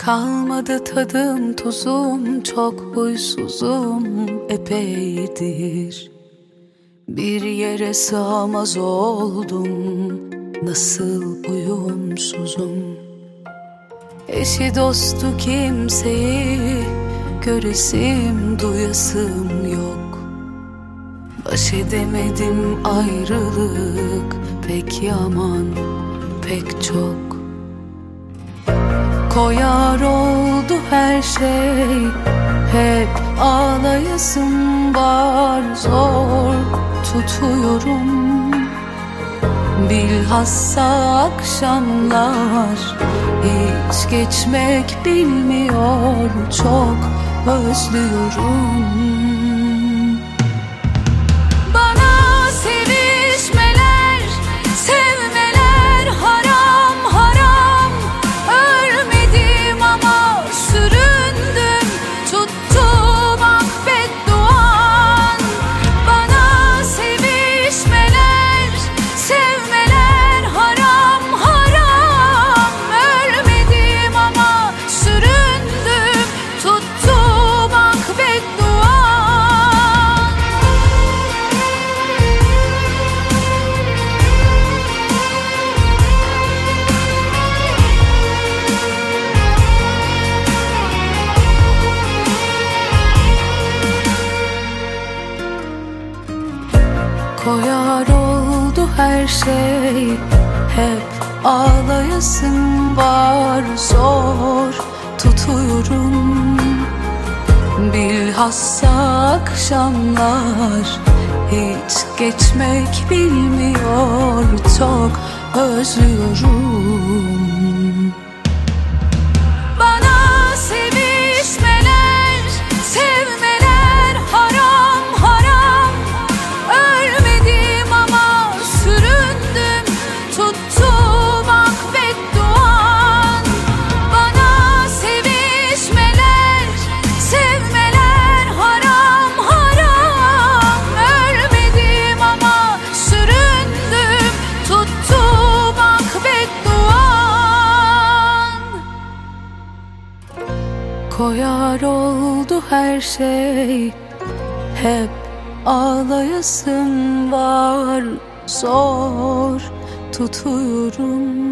Kalmadı tadım tuzum, çok huysuzum epeydir. Bir yere sığamaz oldum, nasıl uyumsuzum. Eşi dostu kimseyi göresim duyasım yok. Baş edemedim ayrılık, pek yaman pek çok. Koyar oldu her şey, hep ağlayasım var, zor tutuyorum. Bilhassa akşamlar hiç geçmek bilmiyor, çok özlüyorum. Koyar oldu her şey, hep ağlayasım var, zor tutuyorum. Bilhassa akşamlar hiç geçmek bilmiyor, çok özlüyorum. Koyar oldu her şey, hep ağlayasım var, zor tutuyorum.